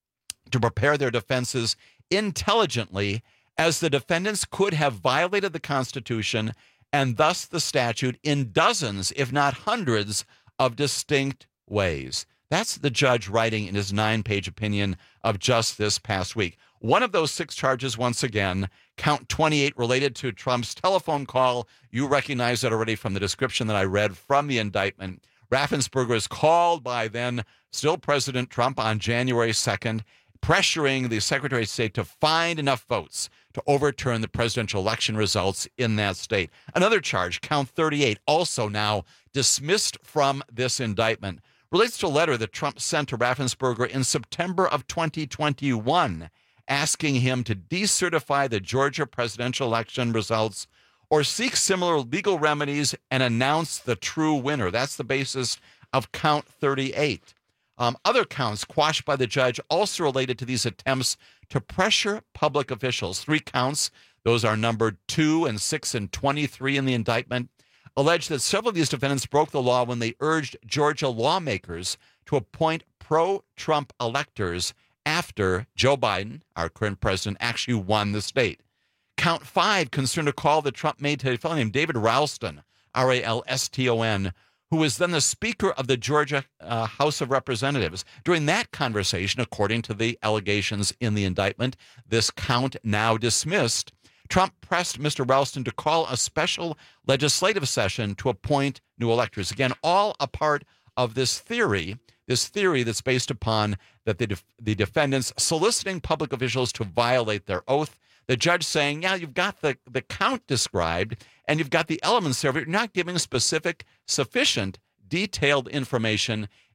to prepare their defenses intelligently, as the defendants could have violated the Constitution and thus the statute in dozens, if not hundreds, of distinct ways. That's the judge writing in his nine-page opinion of just this past week. One of those six charges, once again, count twenty-eight, related to Trump's telephone call. You recognize that already from the description that I read from the indictment. Raffensperger is called by then still President Trump on January second, pressuring the Secretary of State to find enough votes to overturn the presidential election results in that state. Another charge, count thirty-eight, also now dismissed from this indictment, relates to a letter that Trump sent to Raffensperger in September of twenty twenty-one, asking him to decertify the Georgia presidential election results or seek similar legal remedies and announce the true winner. That's the basis of count thirty-eight. Um, other counts quashed by the judge also related to these attempts to pressure public officials. Three counts, those are numbered two and six and twenty-three in the indictment, allege that several of these defendants broke the law when they urged Georgia lawmakers to appoint pro-Trump electors after Joe Biden, our current president, actually won the state. Count five concerned a call that Trump made to a fellow named David Ralston, R A L S T O N, who was then the Speaker of the Georgia uh, House of Representatives. During that conversation, according to the allegations in the indictment, this count now dismissed, Trump pressed Mister Ralston to call a special legislative session to appoint new electors. Again, all a part of this theory, this theory that's based upon that the, def- the defendants soliciting public officials to violate their oath. The judge saying, yeah, you've got the, the count described and you've got the elements there, but you're not giving specific, sufficient, detailed information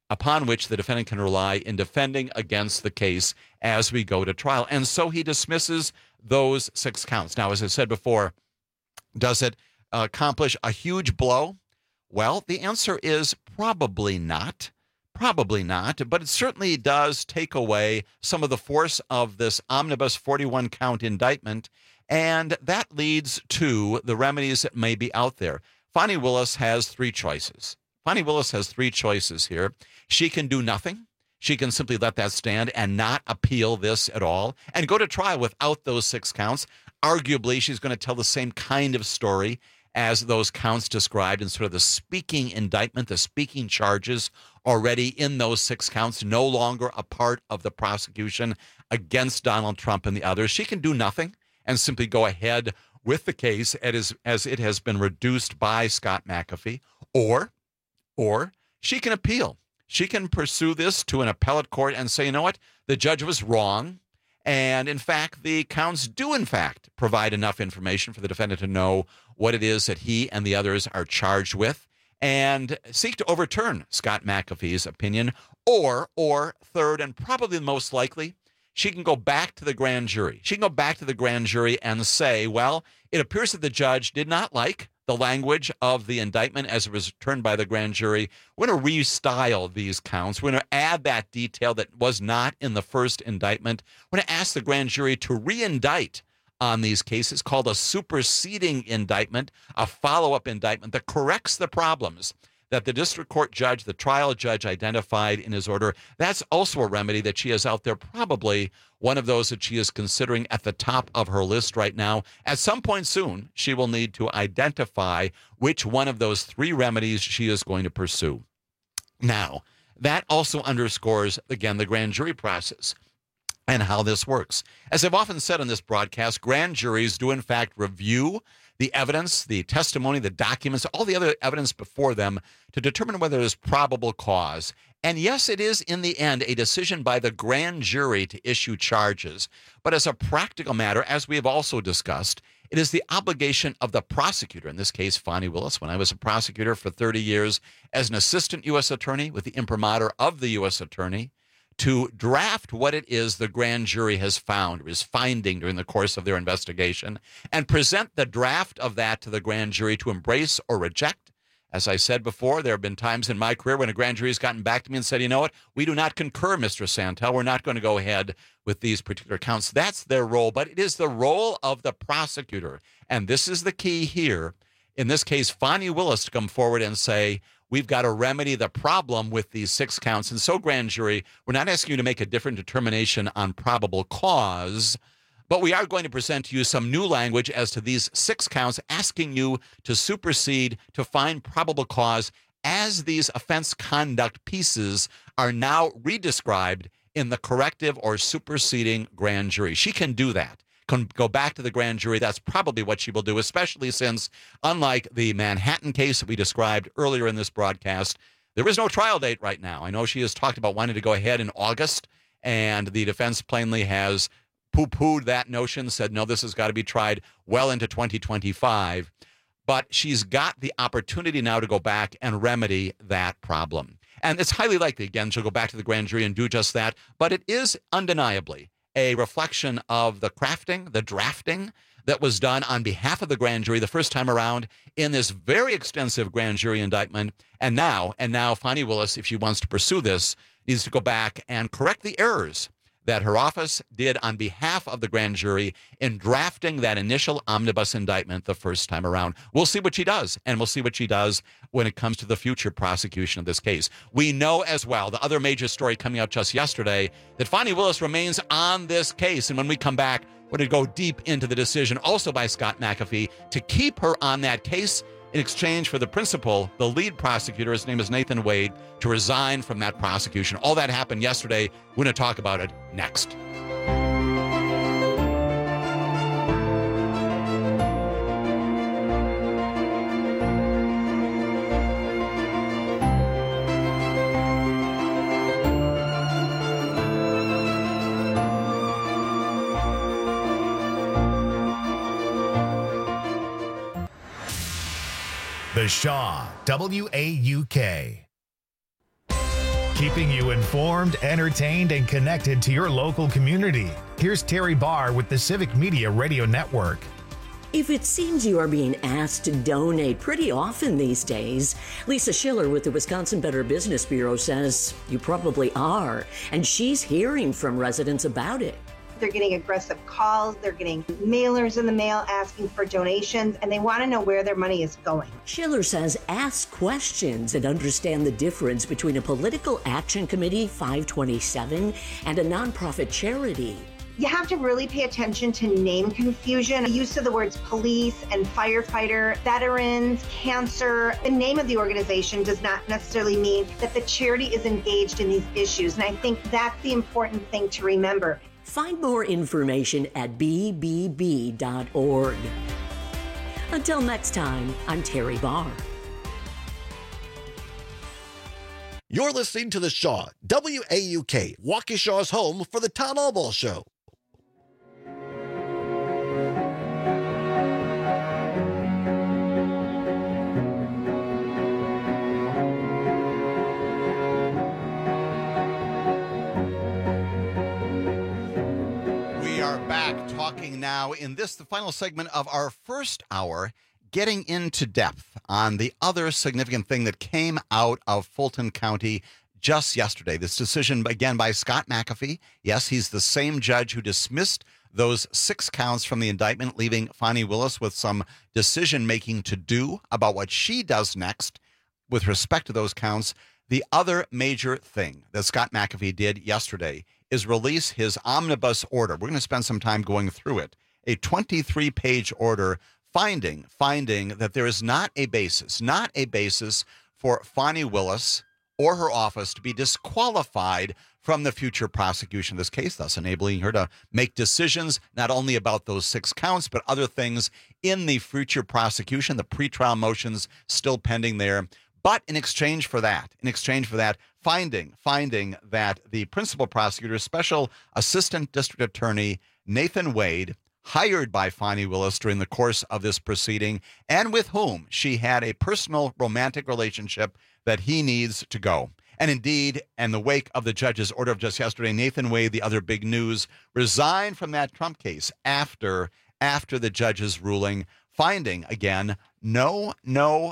upon which the defendant can rely in defending against the case as we go to trial. And so he dismisses those six counts. Now, as I said before, does it accomplish a huge blow? Well, the answer is probably not. Probably not, but it certainly does take away some of the force of this omnibus forty-one count indictment, and that leads to the remedies that may be out there. Fani Willis has three choices. Fani Willis has three choices here. She can do nothing. She can simply let that stand and not appeal this at all and go to trial without those six counts. Arguably, she's going to tell the same kind of story as those counts described in sort of the speaking indictment, the speaking charges already in those six counts, no longer a part of the prosecution against Donald Trump and the others. She can do nothing and simply go ahead with the case as, as it has been reduced by Scott McAfee, or, or she can appeal. She can pursue this to an appellate court and say, you know what, the judge was wrong. And in fact, the counts do, in fact, provide enough information for the defendant to know what it is that he and the others are charged with, and seek to overturn Scott McAfee's opinion. Or, or third, and probably the most likely, she can go back to the grand jury. She can go back to the grand jury and say, well, it appears that the judge did not like the language of the indictment as it was returned by the grand jury. We're going to restyle these counts. We're going to add that detail that was not in the first indictment. We're going to ask the grand jury to re-indict on these cases, called a superseding indictment, a follow-up indictment that corrects the problems that the district court judge, the trial judge, identified in his order. That's also a remedy that she has out there, probably one of those that she is considering at the top of her list right now. At some point soon, she will need to identify which one of those three remedies she is going to pursue. Now, that also underscores, again, the grand jury process and how this works. As I've often said on this broadcast, grand juries do, in fact, review the evidence, the testimony, the documents, all the other evidence before them to determine whether there's probable cause. And yes, it is in the end a decision by the grand jury to issue charges. But as a practical matter, as we have also discussed, it is the obligation of the prosecutor, in this case, Fani Willis. When I was a prosecutor for thirty years as an assistant U S attorney with the imprimatur of the U S attorney, to draft what it is the grand jury has found or is finding during the course of their investigation and present the draft of that to the grand jury to embrace or reject. As I said before, there have been times in my career when a grand jury has gotten back to me and said, you know what, we do not concur, Mister Santel. We're not going to go ahead with these particular counts. That's their role, but it is the role of the prosecutor. And this is the key here. In this case, Fani Willis to come forward and say, we've got to remedy the problem with these six counts. And so, grand jury, we're not asking you to make a different determination on probable cause, but we are going to present to you some new language as to these six counts, asking you to supersede, to find probable cause as these offense conduct pieces are now redescribed in the corrective or superseding grand jury. She can do that. Can go back to the grand jury. That's probably what she will do, especially since, unlike the Manhattan case that we described earlier in this broadcast, there is no trial date right now. I know she has talked about wanting to go ahead in August, and the defense plainly has poo-pooed that notion, said, no, this has got to be tried well into twenty twenty-five. But she's got the opportunity now to go back and remedy that problem. And it's highly likely, again, she'll go back to the grand jury and do just that. But it is undeniably a reflection of the crafting, the drafting that was done on behalf of the grand jury the first time around in this very extensive grand jury indictment. And now, and now Fani Willis, if she wants to pursue this, needs to go back and correct the errors that her office did on behalf of the grand jury in drafting that initial omnibus indictment the first time around. We'll see what she does, and we'll see what she does when it comes to the future prosecution of this case. We know as well, the other major story coming out just yesterday, that Fani Willis remains on this case. And when we come back, we're going to go deep into the decision, also by Scott McAfee, to keep her on that case in exchange for the principal, the lead prosecutor, his name is Nathan Wade, to resign from that prosecution. All that happened yesterday. We're going to talk about it next. The Shaw, W A U K. keeping you informed, entertained, and connected to your local community. Here's Terry Barr with the Civic Media Radio Network. If it seems you are being asked to donate pretty often these days, Lisa Schiller with the Wisconsin Better Business Bureau says you probably are, and she's hearing from residents about it. They're getting aggressive calls, they're getting mailers in the mail asking for donations, and they want to know where their money is going. Schiller says ask questions and understand the difference between a political action committee, five twenty-seven, and a nonprofit charity. You have to really pay attention to name confusion. The use of the words police and firefighter, veterans, cancer. The name of the organization does not necessarily mean that the charity is engaged in these issues. And I think that's the important thing to remember. Find more information at b b b dot org. Until next time, I'm Terry Barr. You're listening to The Shaw, W A U K, Waukesha's home for the Tom Albaugh Show. Back talking now in this, the final segment of our first hour, getting into depth on the other significant thing that came out of Fulton County just yesterday. This decision, again, by Scott McAfee. Yes, he's the same judge who dismissed those six counts from the indictment, leaving Fani Willis with some decision-making to do about what she does next with respect to those counts. The other major thing that Scott McAfee did yesterday is release his omnibus order. We're going to spend some time going through it. A twenty-three page order finding, finding that there is not a basis, not a basis for Fani Willis or her office to be disqualified from the future prosecution of this case, thus enabling her to make decisions not only about those six counts, but other things in the future prosecution, the pretrial motions still pending there. But in exchange for that, in exchange for that, finding, finding that the principal prosecutor, Special Assistant District Attorney Nathan Wade, hired by Fani Willis during the course of this proceeding, and with whom she had a personal romantic relationship, that he needs to go. And indeed, in the wake of the judge's order of just yesterday, Nathan Wade, the other big news, resigned from that Trump case after, after the judge's ruling, finding, again, no, no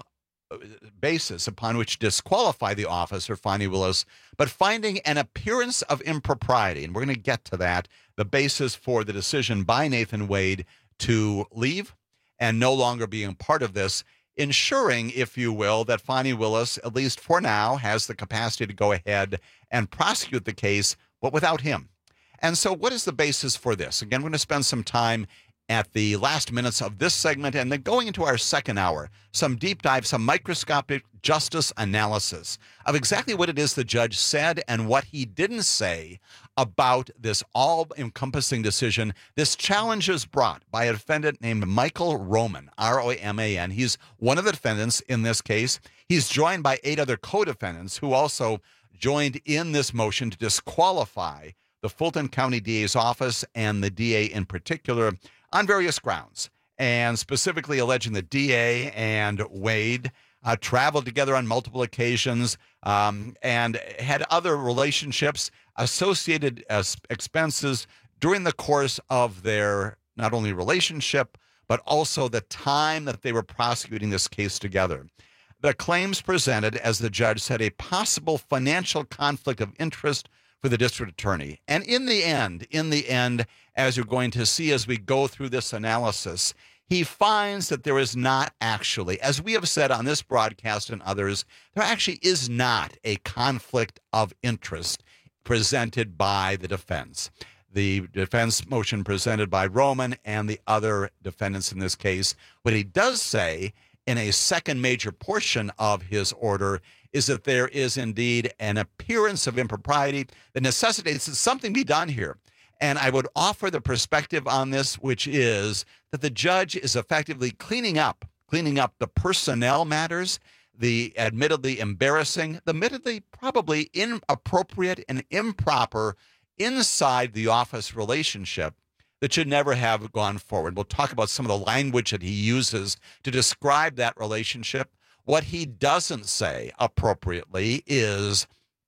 basis upon which to disqualify the officer, Fani Willis, but finding an appearance of impropriety. And we're going to get to that, the basis for the decision by Nathan Wade to leave and no longer being part of this, ensuring, if you will, that Fani Willis, at least for now, has the capacity to go ahead and prosecute the case, but without him. And so what is the basis for this? Again, we're going to spend some time at the last minutes of this segment, and then going into our second hour, some deep dive, some microscopic justice analysis of exactly what it is the judge said and what he didn't say about this all-encompassing decision. This challenge is brought by a defendant named Michael Roman, R O M A N. He's one of the defendants in this case. He's joined by eight other co-defendants who also joined in this motion to disqualify the Fulton County D A's office and the D A in particular on various grounds, and specifically alleging the D A and Wade uh, traveled together on multiple occasions um, and had other relationships, associated uh, expenses during the course of their not only relationship, but also the time that they were prosecuting this case together. The claims presented, as the judge said, a possible financial conflict of interest for the district attorney. And in the end, in the end, as you're going to see as we go through this analysis, he finds that there is not actually, as we have said on this broadcast and others, there actually is not a conflict of interest presented by the defense. The defense motion presented by Roman and the other defendants in this case. What he does say in a second major portion of his order is that there is indeed an appearance of impropriety that necessitates that something be done here. And I would offer the perspective on this, which is that the judge is effectively cleaning up, cleaning up the personnel matters, the admittedly embarrassing, the admittedly probably inappropriate and improper inside the office relationship that should never have gone forward. We'll talk about some of the language that he uses to describe that relationship. What he doesn't say appropriately is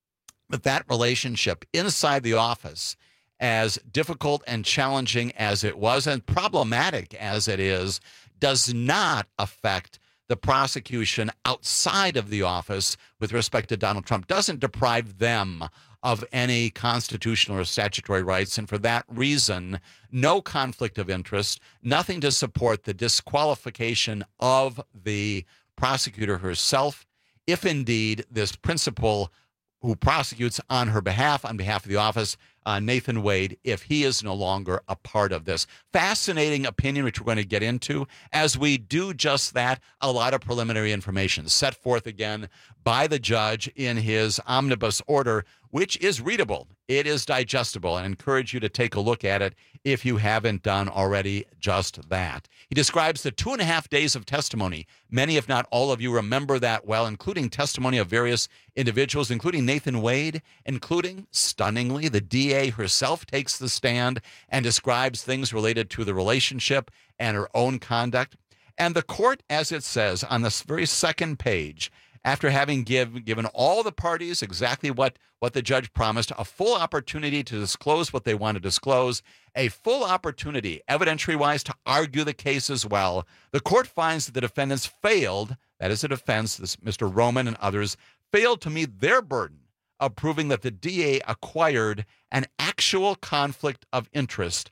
But that relationship inside the office, as difficult and challenging as it was and problematic as it is, does not affect the prosecution outside of the office with respect to Donald Trump, doesn't deprive them of any constitutional or statutory rights. And for that reason, no conflict of interest, nothing to support the disqualification of the prosecutor herself, if indeed this principal who prosecutes on her behalf, on behalf of the office, uh, Nathan Wade, if he is no longer a part of this. Fascinating opinion, which we're going to get into as we do just that. A lot of preliminary information set forth again by the judge in his omnibus order, which is readable. It is digestible, and I encourage you to take a look at it if you haven't done already just that. He describes the two and a half days of testimony. Many, if not all of you, remember that well, including testimony of various individuals, including Nathan Wade, including, stunningly, the D A herself takes the stand and describes things related to the relationship and her own conduct. And the court, as it says on this very second page, after having give, given all the parties exactly what, what the judge promised, a full opportunity to disclose what they want to disclose, a full opportunity, evidentiary-wise, to argue the case as well, the court finds that the defendants failed, that is the defense, this Mister Roman and others, failed to meet their burden of proving that the D A acquired an actual conflict of interest,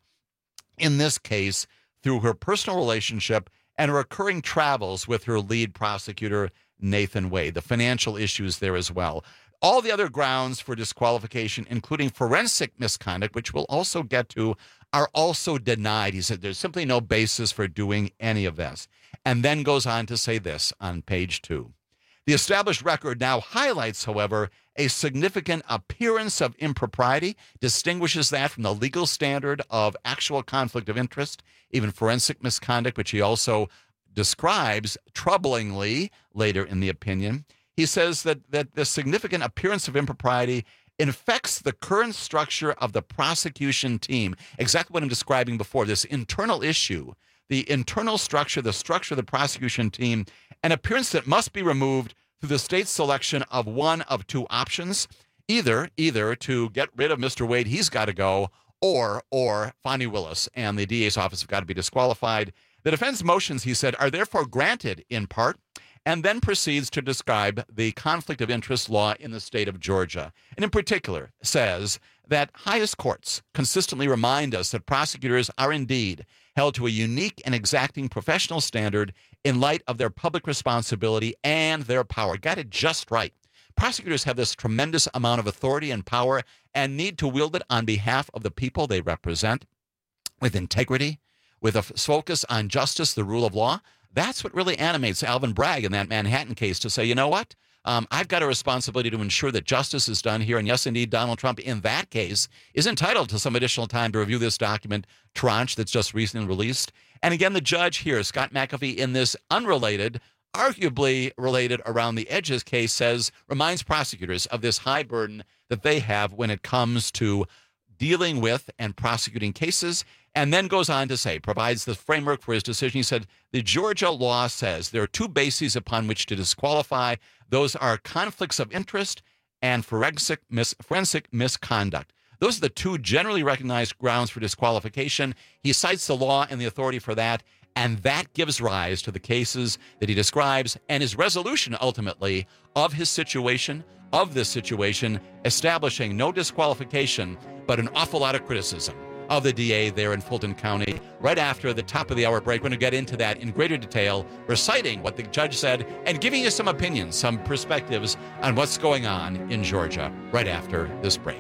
in this case, through her personal relationship and recurring travels with her lead prosecutor, Nathan Wade, the financial issues there as well. All the other grounds for disqualification, including forensic misconduct, which we'll also get to, are also denied. He said there's simply no basis for doing any of this. And then goes on to say this on page two. The established record now highlights, however, a significant appearance of impropriety, distinguishes that from the legal standard of actual conflict of interest, even forensic misconduct, which he also describes troublingly later in the opinion. He says that, that the significant appearance of impropriety infects the current structure of the prosecution team. Exactly what I'm describing before, this internal issue, the internal structure, the structure of the prosecution team, an appearance that must be removed through the state's selection of one of two options, either, either to get rid of Mister Wade, he's got to go, or, or Fani Willis and the D A's office have got to be disqualified. The defense motions, he said, are therefore granted in part, and then proceeds to describe the conflict of interest law in the state of Georgia. And in particular, says that highest courts consistently remind us that prosecutors are indeed held to a unique and exacting professional standard in light of their public responsibility and their power. Got it just right. Prosecutors have this tremendous amount of authority and power and need to wield it on behalf of the people they represent with integrity, with a focus on justice, the rule of law. That's what really animates Alvin Bragg in that Manhattan case to say, you know what? Um, I've got a responsibility to ensure that justice is done here. And yes, indeed, Donald Trump in that case is entitled to some additional time to review this document tranche that's just recently released. And again, the judge here, Scott McAfee, in this unrelated, arguably related around the edges case, says, reminds prosecutors of this high burden that they have when it comes to dealing with and prosecuting cases, and then goes on to say, provides the framework for his decision. He said, the Georgia law says there are two bases upon which to disqualify. Those are conflicts of interest and forensic, mis- forensic misconduct. Those are the two generally recognized grounds for disqualification. He cites the law and the authority for that, and that gives rise to the cases that he describes and his resolution, ultimately, of his situation, of this situation, establishing no disqualification, but an awful lot of criticism of the D A there in Fulton County. Right after the top of the hour break, we're going to get into that in greater detail, reciting what the judge said and giving you some opinions, some perspectives on what's going on in Georgia right after this break.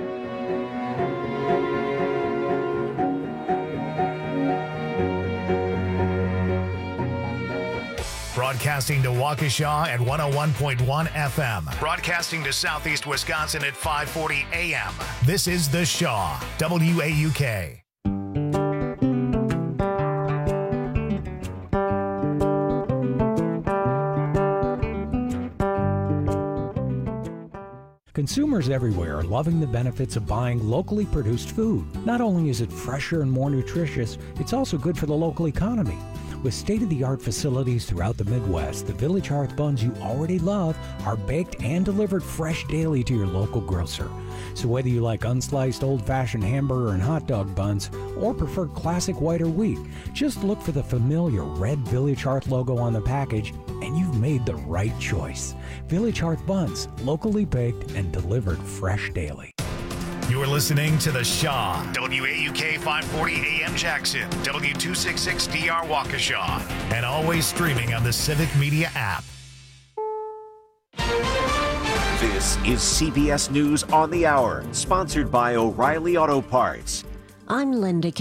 Broadcasting to Waukesha at one oh one point one F M. Broadcasting to Southeast Wisconsin at five forty A M. This is The Shaw, W A U K. Consumers everywhere are loving the benefits of buying locally produced food. Not only is it fresher and more nutritious, it's also good for the local economy. With state-of-the-art facilities throughout the Midwest, the Village Hearth buns you already love are baked and delivered fresh daily to your local grocer. So whether you like unsliced old-fashioned hamburger and hot dog buns or prefer classic white or wheat, just look for the familiar red Village Hearth logo on the package and you've made the right choice. Village Hearth buns, locally baked and delivered fresh daily. You're listening to The Shaw, W A U K five forty A M Jackson, W two sixty-six D R Waukesha, and always streaming on the Civic Media app. This is C B S News on the Hour, sponsored by O'Reilly Auto Parts. I'm Linda